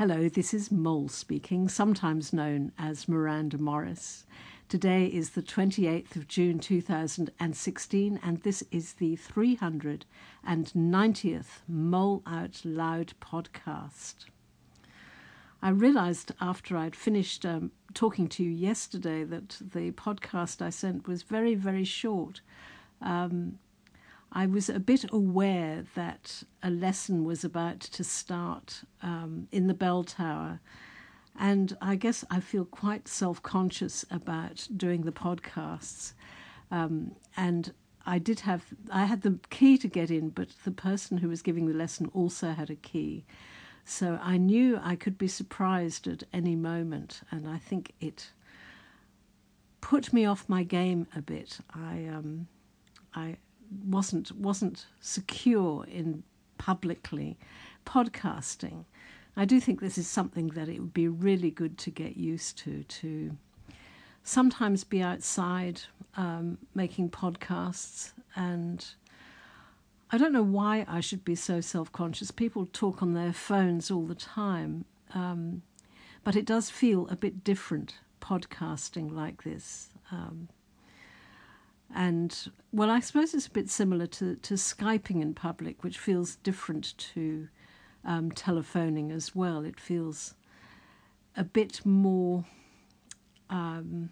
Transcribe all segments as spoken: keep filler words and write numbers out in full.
Hello, this is Mole speaking, sometimes known as Miranda Morris. Today is the twenty-eighth of June two thousand sixteen, and this is the three hundred ninetieth Mole Out Loud podcast. I realised after I'd finished um, talking to you yesterday that the podcast I sent was very, very short. Um, I was a bit aware that a lesson was about to start um, in the bell tower, and I guess I feel quite self-conscious about doing the podcasts. Um, and I did have, I had the key to get in, but the person who was giving the lesson also had a key. So I knew I could be surprised at any moment, and I think it put me off my game a bit. I, um, I wasn't wasn't secure in publicly podcasting. I do think this is something that it would be really good to get used to, to sometimes be outside um, making podcasts. And I don't know why I should be so self-conscious. People talk on their phones all the time, um, but it does feel a bit different podcasting like this. Um, And, well, I suppose it's a bit similar to, to Skyping in public, which feels different to um, telephoning as well. It feels a bit more, um,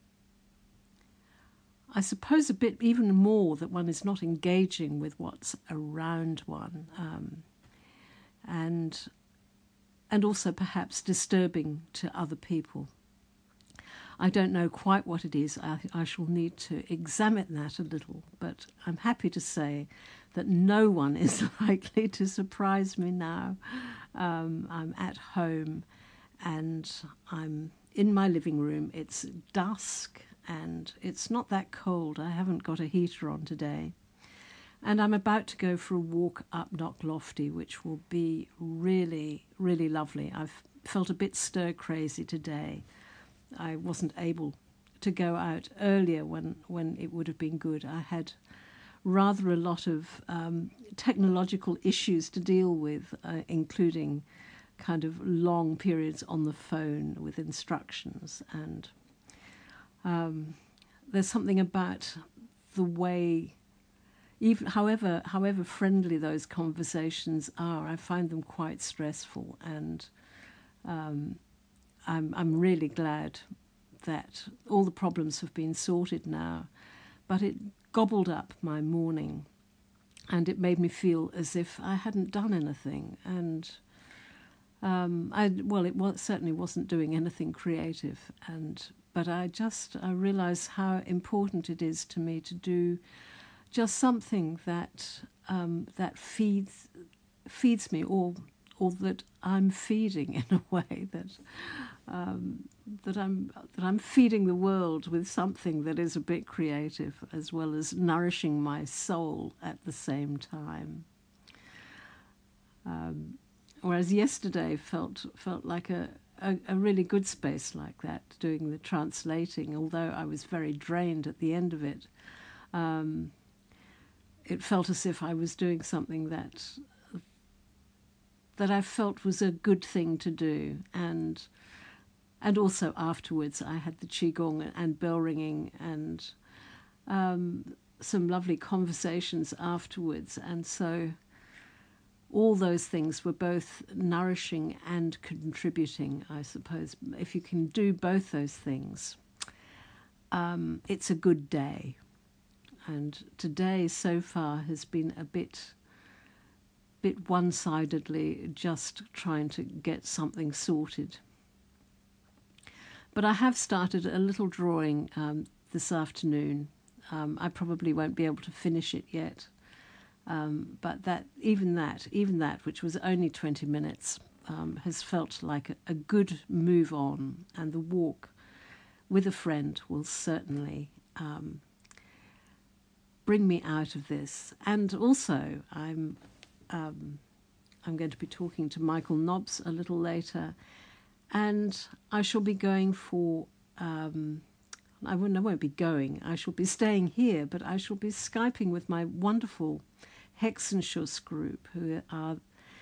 I suppose a bit even more that one is not engaging with what's around one. Um, and, and also perhaps disturbing to other people. I don't know quite what it is. I, I shall need to examine that a little, but I'm happy to say that no one is likely to surprise me now. Um, I'm at home and I'm in my living room. It's dusk and it's not that cold. I haven't got a heater on today. And I'm about to go for a walk up Knocklofty, which will be really, really lovely. I've felt a bit stir-crazy today. I wasn't able to go out earlier when, when it would have been good. I had rather a lot of um, technological issues to deal with, uh, including kind of long periods on the phone with instructions. And um, there's something about the way, even however however friendly those conversations are, I find them quite stressful. And um, I'm I'm really glad that all the problems have been sorted now, but it gobbled up my morning and it made me feel as if I hadn't done anything. And um, I well, it was, certainly wasn't doing anything creative. And but I just I realised how important it is to me to do just something that um, that feeds feeds me, or or that I'm feeding in a way that um, that I'm that I'm feeding the world with something that is a bit creative, as well as nourishing my soul at the same time. Um, whereas yesterday felt felt like a, a, a really good space like that, doing the translating. Although I was very drained at the end of it, um, it felt as if I was doing something that. that I felt was a good thing to do. And and also afterwards I had the Qigong and bell ringing and um, some lovely conversations afterwards. And so all those things were both nourishing and contributing, I suppose. If you can do both those things, um, it's a good day. And today so far has been a bit... bit one-sidedly just trying to get something sorted. But I have started a little drawing um, this afternoon. Um, I probably won't be able to finish it yet. Um, but that, even that, even that, which was only twenty minutes, um, has felt like a, a good move on. And the walk with a friend will certainly um, bring me out of this. And also, I'm Um, I'm going to be talking to Michael Nobbs a little later, and I shall be going for, um, I, won't, I won't be going, I shall be staying here, but I shall be Skyping with my wonderful Hexenschuss group, who are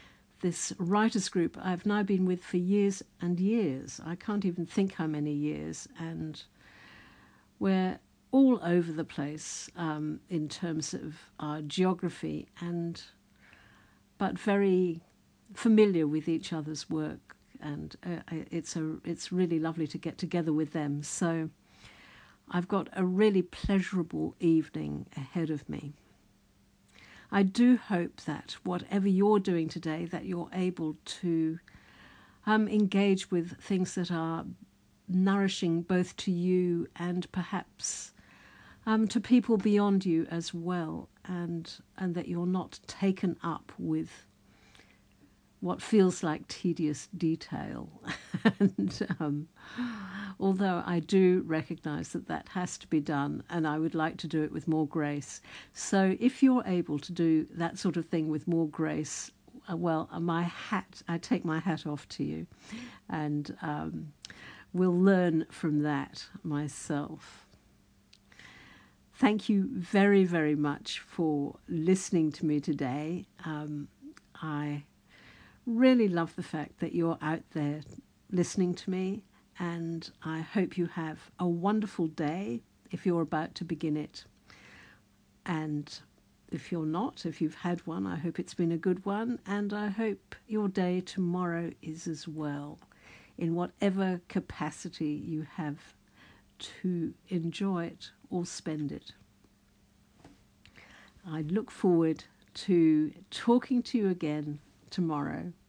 this writers group I've now been with for years and years. I can't even think how many years, and we're all over the place um, in terms of our geography, and but very familiar with each other's work, and uh, it's a it's really lovely to get together with them. So I've got a really pleasurable evening ahead of me. I do hope that whatever you're doing today, that you're able to um, engage with things that are nourishing both to you and perhaps um, to people beyond you as well, and and that you're not taken up with what feels like tedious detail. and um, although I do recognise that that has to be done, and I would like to do it with more grace. So if you're able to do that sort of thing with more grace, uh, well, uh, my hat, I take my hat off to you, and um, will learn from that myself. Thank you very, very much for listening to me today. Um, I really love the fact that you're out there listening to me, and I hope you have a wonderful day if you're about to begin it. And if you're not, if you've had one, I hope it's been a good one, and I hope your day tomorrow is as well, in whatever capacity you have to enjoy it or spend it. I look forward to talking to you again tomorrow.